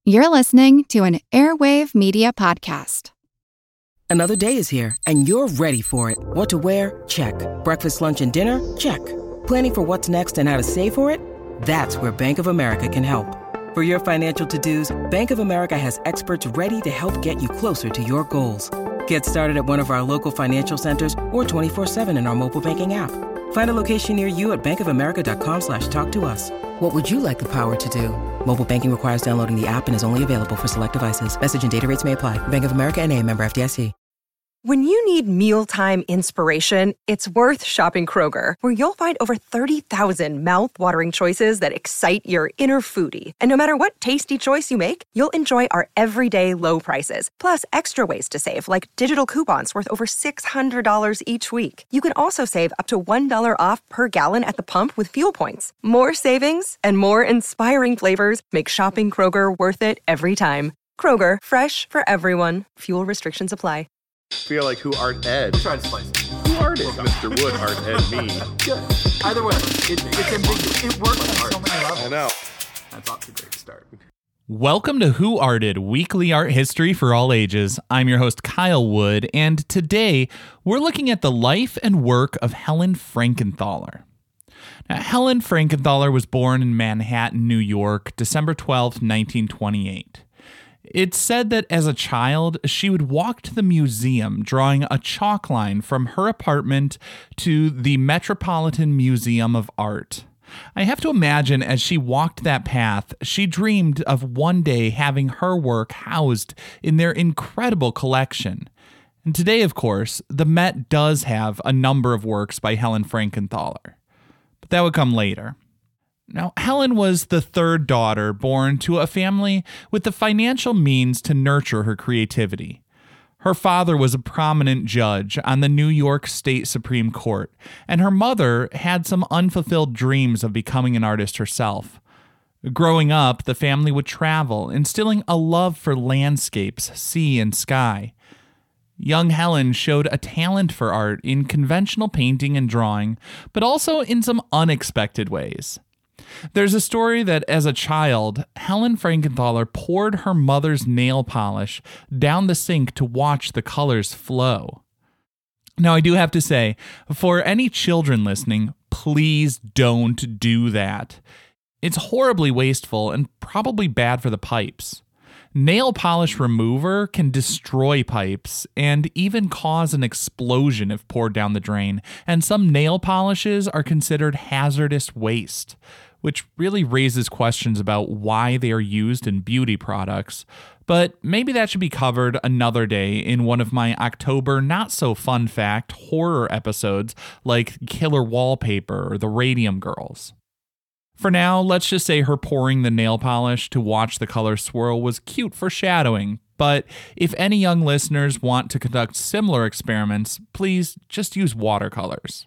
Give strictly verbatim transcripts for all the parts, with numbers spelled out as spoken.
You're listening to an Airwave Media Podcast. Another day is here, and you're ready for it. What to wear? Check. Breakfast, lunch, and dinner? Check. Planning for what's next and how to save for it? That's where Bank of America can help. For your financial to-dos, Bank of America has experts ready to help get you closer to your goals. Get started at one of our local financial centers or twenty-four seven in our mobile banking app. Find a location near you at bankofamerica.com slash talk to us. What would you like the power to do? Mobile banking requires downloading the app and is only available for select devices. Message and data rates may apply. Bank of America N A, member F D I C. When you need mealtime inspiration, it's worth shopping Kroger, where you'll find over thirty thousand mouth-watering choices that excite your inner foodie. And no matter what tasty choice you make, you'll enjoy our everyday low prices, plus extra ways to save, like digital coupons worth over six hundred dollars each week. You can also save up to one dollar off per gallon at the pump with fuel points. More savings and more inspiring flavors make shopping Kroger worth it every time. Kroger, fresh for everyone. Fuel restrictions apply. Feel like who art Ed? We'll try to slice it. Who art it? Mister Wood art Ed me. Yeah. Either way, it, it's ambiguous. It works on so many levels. I know. That's off to a great start. Welcome to Who Arted, weekly art history for all ages. I'm your host, Kyle Wood, and today we're looking at the life and work of Helen Frankenthaler. Now, Helen Frankenthaler was born in Manhattan, New York, December twelfth, nineteen twenty-eight. It's said that as a child, she would walk to the museum drawing a chalk line from her apartment to the Metropolitan Museum of Art. I have to imagine as she walked that path, she dreamed of one day having her work housed in their incredible collection. And today, of course, the Met does have a number of works by Helen Frankenthaler. But that would come later. Now, Helen was the third daughter born to a family with the financial means to nurture her creativity. Her father was a prominent judge on the New York State Supreme Court, and her mother had some unfulfilled dreams of becoming an artist herself. Growing up, the family would travel, instilling a love for landscapes, sea, and sky. Young Helen showed a talent for art in conventional painting and drawing, but also in some unexpected ways. There's a story that as a child, Helen Frankenthaler poured her mother's nail polish down the sink to watch the colors flow. Now, I do have to say, for any children listening, please don't do that. It's horribly wasteful and probably bad for the pipes. Nail polish remover can destroy pipes and even cause an explosion if poured down the drain, and some nail polishes are considered hazardous waste, which really raises questions about why they are used in beauty products. But maybe that should be covered another day in one of my October not-so-fun fact horror episodes like Killer Wallpaper or The Radium Girls. For now, let's just say her pouring the nail polish to watch the color swirl was cute foreshadowing, but if any young listeners want to conduct similar experiments, please just use watercolors.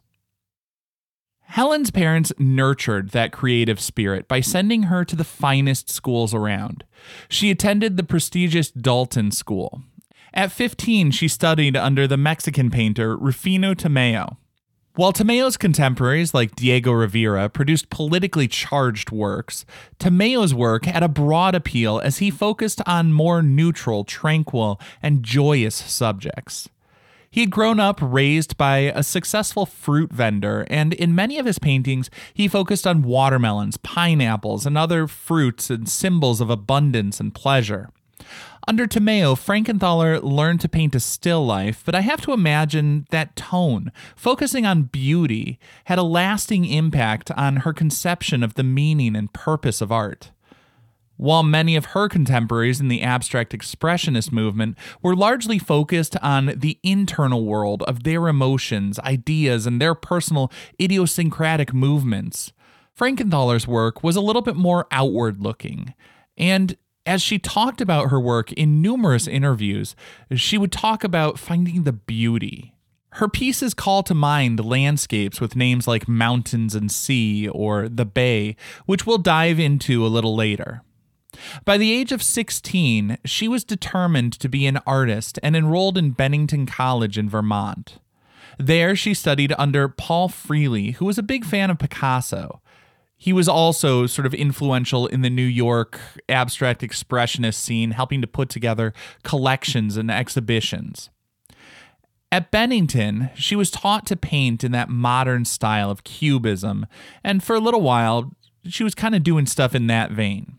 Helen's parents nurtured that creative spirit by sending her to the finest schools around. She attended the prestigious Dalton School. At fifteen, she studied under the Mexican painter Rufino Tamayo. While Tamayo's contemporaries like Diego Rivera produced politically charged works, Tamayo's work had a broad appeal as he focused on more neutral, tranquil, and joyous subjects. He had grown up raised by a successful fruit vendor, and in many of his paintings, he focused on watermelons, pineapples, and other fruits and symbols of abundance and pleasure. Under Tamayo, Frankenthaler learned to paint a still life, but I have to imagine that tone, focusing on beauty, had a lasting impact on her conception of the meaning and purpose of art. While many of her contemporaries in the abstract expressionist movement were largely focused on the internal world of their emotions, ideas, and their personal idiosyncratic movements, Frankenthaler's work was a little bit more outward-looking. And as she talked about her work in numerous interviews, she would talk about finding the beauty. Her pieces call to mind landscapes with names like mountains and sea or the bay, which we'll dive into a little later. By the age of sixteen, she was determined to be an artist and enrolled in Bennington College in Vermont. There, she studied under Paul Freely, who was a big fan of Picasso. He was also sort of influential in the New York abstract expressionist scene, helping to put together collections and exhibitions. At Bennington, she was taught to paint in that modern style of Cubism, and for a little while, she was kind of doing stuff in that vein.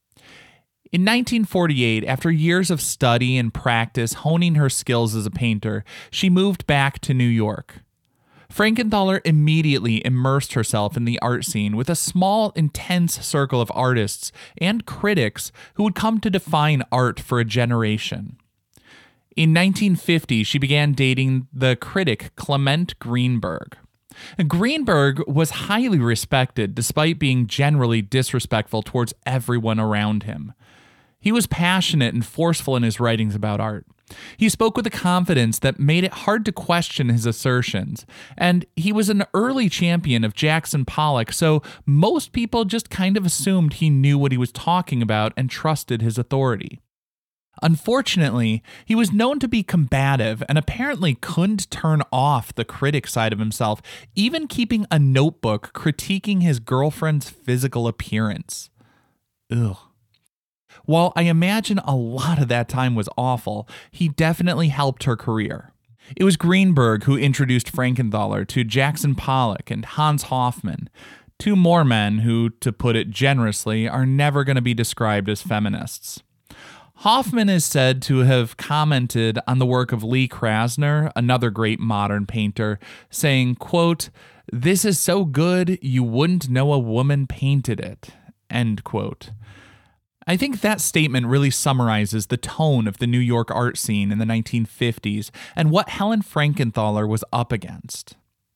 In nineteen forty-eight, after years of study and practice honing her skills as a painter, she moved back to New York. Frankenthaler immediately immersed herself in the art scene with a small, intense circle of artists and critics who would come to define art for a generation. In nineteen fifty, she began dating the critic Clement Greenberg. Greenberg was highly respected despite being generally disrespectful towards everyone around him. He was passionate and forceful in his writings about art. He spoke with a confidence that made it hard to question his assertions, and he was an early champion of Jackson Pollock, so most people just kind of assumed he knew what he was talking about and trusted his authority. Unfortunately, he was known to be combative and apparently couldn't turn off the critic side of himself, even keeping a notebook critiquing his girlfriend's physical appearance. Ugh. While I imagine a lot of that time was awful, he definitely helped her career. It was Greenberg who introduced Frankenthaler to Jackson Pollock and Hans Hofmann, two more men who, to put it generously, are never going to be described as feminists. Hofmann is said to have commented on the work of Lee Krasner, another great modern painter, saying, quote, "This is so good you wouldn't know a woman painted it," end quote. I think that statement really summarizes the tone of the New York art scene in the nineteen fifties and what Helen Frankenthaler was up against.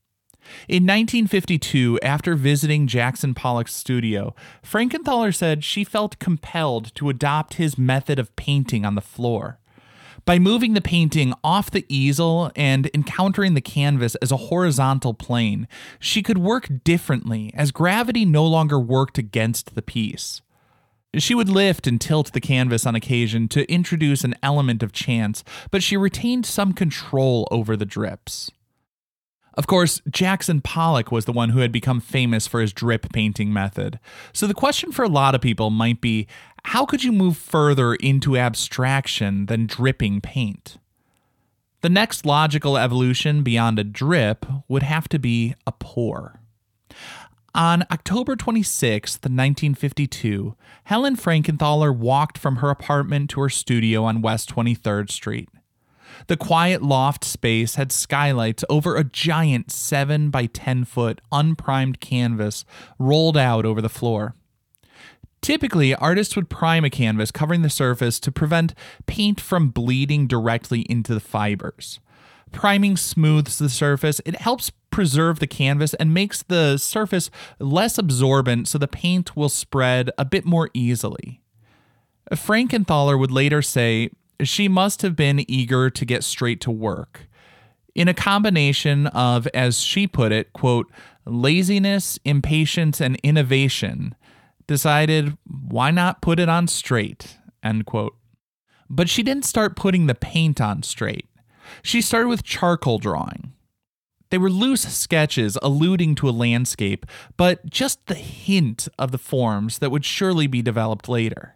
In nineteen fifty-two, after visiting Jackson Pollock's studio, Frankenthaler said she felt compelled to adopt his method of painting on the floor. By moving the painting off the easel and encountering the canvas as a horizontal plane, she could work differently as gravity no longer worked against the piece. She would lift and tilt the canvas on occasion to introduce an element of chance, but she retained some control over the drips. Of course, Jackson Pollock was the one who had become famous for his drip painting method. So the question for a lot of people might be, how could you move further into abstraction than dripping paint? The next logical evolution beyond a drip would have to be a pour. On October twenty-sixth, nineteen fifty-two, Helen Frankenthaler walked from her apartment to her studio on West twenty-third Street. The quiet loft space had skylights over a giant seven by ten foot unprimed canvas rolled out over the floor. Typically, artists would prime a canvas covering the surface to prevent paint from bleeding directly into the fibers. Priming smooths the surface, it helps preserve the canvas and makes the surface less absorbent so the paint will spread a bit more easily. Frankenthaler would later say she must have been eager to get straight to work. In a combination of, as she put it, quote, laziness, impatience, and innovation, decided why not put it on straight, end quote. But she didn't start putting the paint on straight. She started with charcoal drawing. They were loose sketches alluding to a landscape, but just the hint of the forms that would surely be developed later.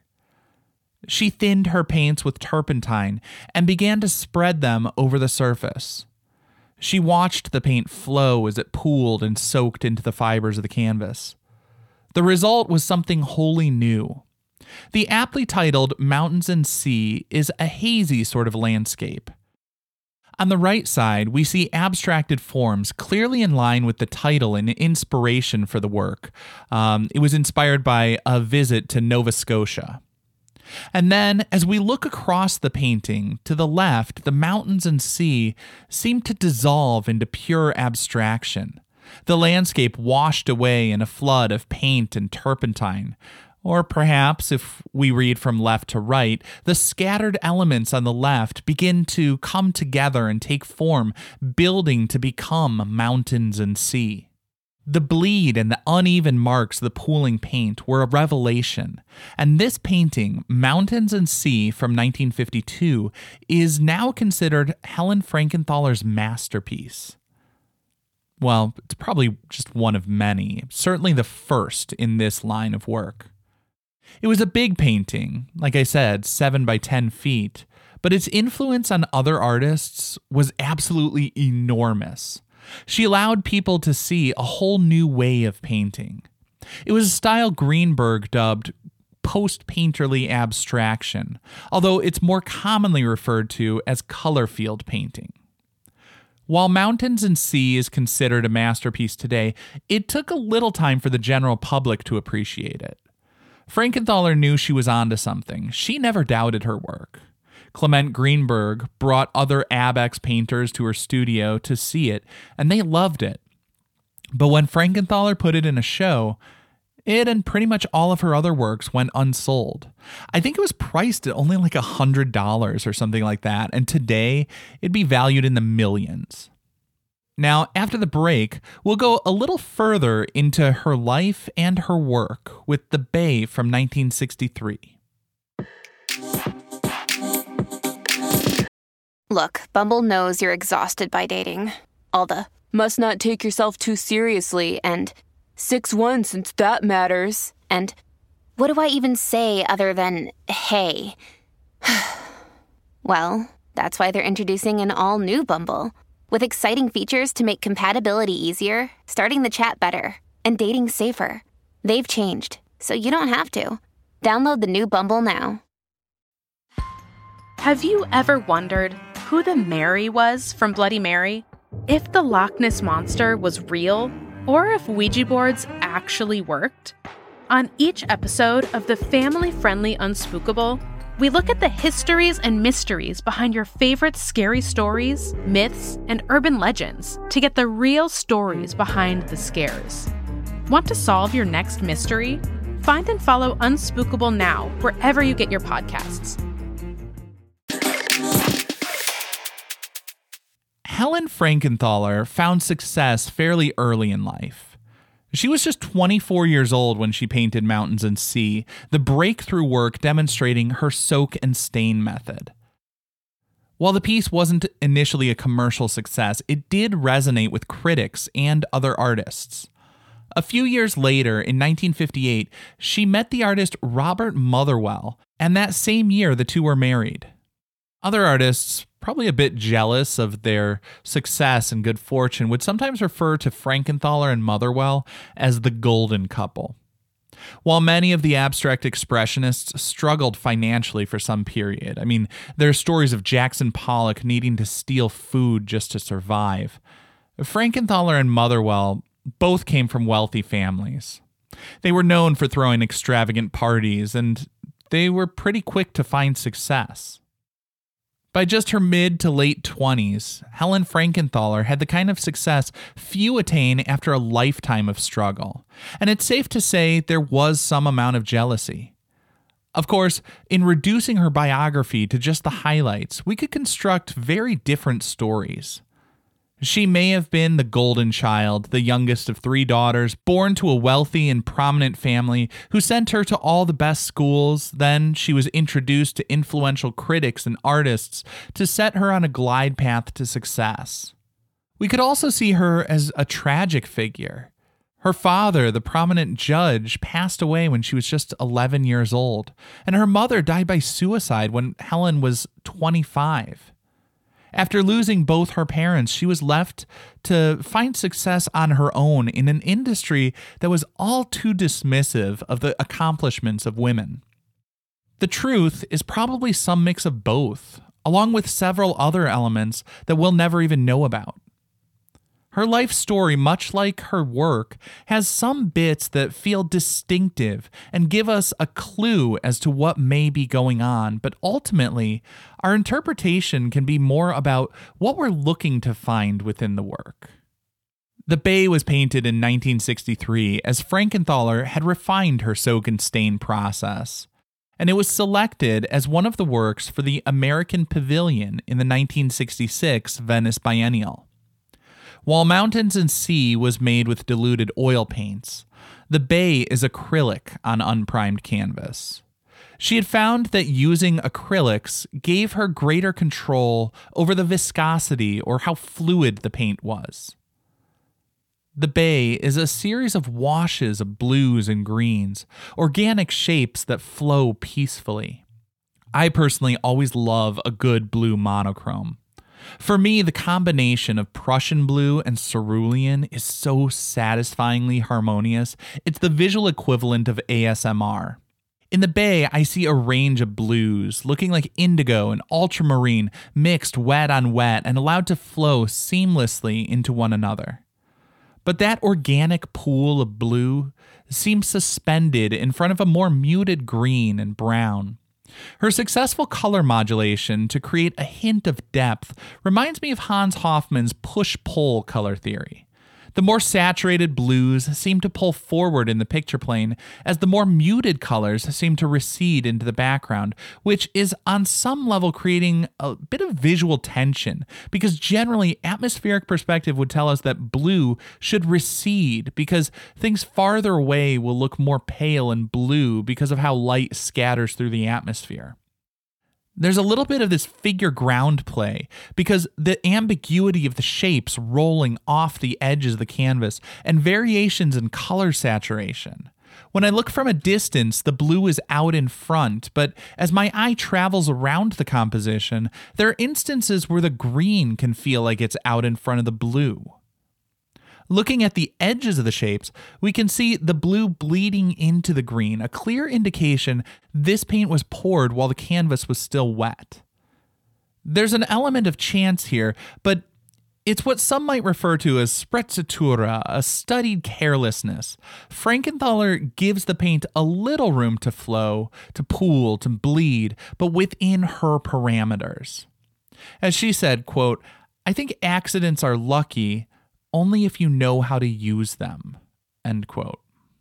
She thinned her paints with turpentine and began to spread them over the surface. She watched the paint flow as it pooled and soaked into the fibers of the canvas. The result was something wholly new. The aptly titled Mountains and Sea is a hazy sort of landscape. On the right side, we see abstracted forms clearly in line with the title and inspiration for the work. Um, it was inspired by a visit to Nova Scotia. And then, as we look across the painting, to the left, the mountains and sea seem to dissolve into pure abstraction. The landscape washed away in a flood of paint and turpentine. Or perhaps, if we read from left to right, the scattered elements on the left begin to come together and take form, building to become mountains and sea. The bleed and the uneven marks of the pooling paint were a revelation, and this painting, Mountains and Sea from nineteen fifty-two, is now considered Helen Frankenthaler's masterpiece. Well, it's probably just one of many, certainly the first in this line of work. It was a big painting, like I said, seven by ten feet, but its influence on other artists was absolutely enormous. She allowed people to see a whole new way of painting. It was a style Greenberg dubbed post-painterly abstraction, although it's more commonly referred to as color field painting. While Mountains and Sea is considered a masterpiece today, it took a little time for the general public to appreciate it. Frankenthaler knew she was onto something. She never doubted her work. Clement Greenberg brought other Abex painters to her studio to see it, and they loved it. But when Frankenthaler put it in a show, it and pretty much all of her other works went unsold. I think it was priced at only like one hundred dollars or something like that, and today it'd be valued in the millions. Now, after the break, we'll go a little further into her life and her work with The Bay from nineteen sixty-three. Look, Bumble knows you're exhausted by dating. All the must not take yourself too seriously and six one since that matters. And what do I even say other than, hey? Well, that's why they're introducing an all-new Bumble. With exciting features to make compatibility easier, starting the chat better, and dating safer. They've changed, so you don't have to. Download the new Bumble now. Have you ever wondered who the Mary was from Bloody Mary? If the Loch Ness Monster was real, or if Ouija boards actually worked? On each episode of the family-friendly Unspookable, we look at the histories and mysteries behind your favorite scary stories, myths, and urban legends to get the real stories behind the scares. Want to solve your next mystery? Find and follow Unspookable now wherever you get your podcasts. Helen Frankenthaler found success fairly early in life. She was just twenty-four years old when she painted Mountains and Sea, the breakthrough work demonstrating her soak and stain method. While the piece wasn't initially a commercial success, it did resonate with critics and other artists. A few years later, in nineteen fifty-eight, she met the artist Robert Motherwell, and that same year the two were married. Other artists, probably a bit jealous of their success and good fortune, would sometimes refer to Frankenthaler and Motherwell as the golden couple. While many of the abstract expressionists struggled financially for some period, I mean, there are stories of Jackson Pollock needing to steal food just to survive. Frankenthaler and Motherwell both came from wealthy families. They were known for throwing extravagant parties, and they were pretty quick to find success. By just her mid to late twenties, Helen Frankenthaler had the kind of success few attain after a lifetime of struggle, and it's safe to say there was some amount of jealousy. Of course, in reducing her biography to just the highlights, we could construct very different stories. She may have been the golden child, the youngest of three daughters, born to a wealthy and prominent family who sent her to all the best schools. Then she was introduced to influential critics and artists to set her on a glide path to success. We could also see her as a tragic figure. Her father, the prominent judge, passed away when she was just eleven years old, and her mother died by suicide when Helen was twenty-five. After losing both her parents, she was left to find success on her own in an industry that was all too dismissive of the accomplishments of women. The truth is probably some mix of both, along with several other elements that we'll never even know about. Her life story, much like her work, has some bits that feel distinctive and give us a clue as to what may be going on, but ultimately, our interpretation can be more about what we're looking to find within the work. The Bay was painted in nineteen sixty-three as Frankenthaler had refined her soak and stain process, and it was selected as one of the works for the American Pavilion in the nineteen sixty-six Venice Biennial. While Mountains and Sea was made with diluted oil paints, The Bay is acrylic on unprimed canvas. She had found that using acrylics gave her greater control over the viscosity or how fluid the paint was. The bay is a series of washes of blues and greens, organic shapes that flow peacefully. I personally always love a good blue monochrome. For me, the combination of Prussian blue and cerulean is so satisfyingly harmonious, it's the visual equivalent of A S M R. In the bay, I see a range of blues, looking like indigo and ultramarine, mixed wet on wet and allowed to flow seamlessly into one another. But that organic pool of blue seems suspended in front of a more muted green and brown. Her successful color modulation to create a hint of depth reminds me of Hans Hofmann's push-pull color theory. The more saturated blues seem to pull forward in the picture plane, as the more muted colors seem to recede into the background, which is on some level creating a bit of visual tension, because generally atmospheric perspective would tell us that blue should recede because things farther away will look more pale and blue because of how light scatters through the atmosphere. There's a little bit of this figure ground play because the ambiguity of the shapes rolling off the edges of the canvas and variations in color saturation. When I look from a distance, the blue is out in front, but as my eye travels around the composition, there are instances where the green can feel like it's out in front of the blue. Looking at the edges of the shapes, we can see the blue bleeding into the green, a clear indication this paint was poured while the canvas was still wet. There's an element of chance here, but it's what some might refer to as sprezzatura, a studied carelessness. Frankenthaler gives the paint a little room to flow, to pool, to bleed, but within her parameters. As she said, quote, "I think accidents are lucky only if you know how to use them," end quote.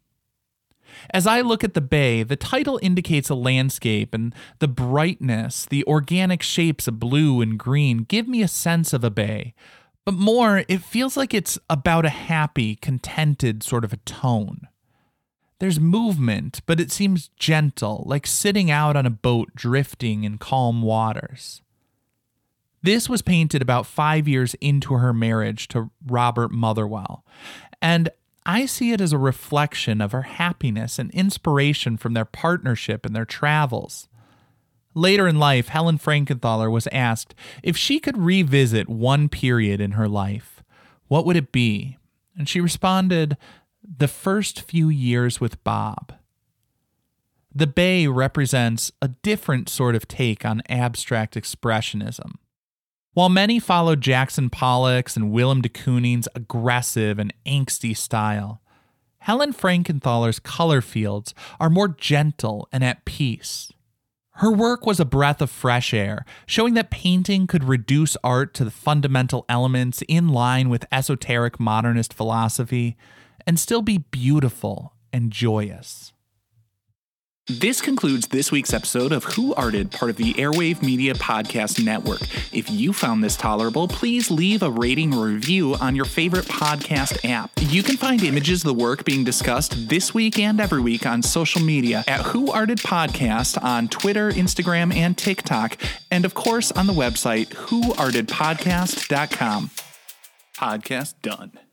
As I look at the bay, the title indicates a landscape, and the brightness, the organic shapes of blue and green give me a sense of a bay. But more, it feels like it's about a happy, contented sort of a tone. There's movement, but it seems gentle, like sitting out on a boat drifting in calm waters. This was painted about five years into her marriage to Robert Motherwell, and I see it as a reflection of her happiness and inspiration from their partnership and their travels. Later in life, Helen Frankenthaler was asked if she could revisit one period in her life, what would it be? And she responded, the first few years with Bob. The bay represents a different sort of take on abstract expressionism. While many followed Jackson Pollock's and Willem de Kooning's aggressive and angsty style, Helen Frankenthaler's color fields are more gentle and at peace. Her work was a breath of fresh air, showing that painting could reduce art to the fundamental elements in line with esoteric modernist philosophy and still be beautiful and joyous. This concludes this week's episode of Who Arted, part of the Airwave Media Podcast Network. If you found this tolerable, please leave a rating or review on your favorite podcast app. You can find images of the work being discussed this week and every week on social media at Who Arted Podcast on Twitter, Instagram, and TikTok, and of course on the website who arted podcast dot com. Podcast done.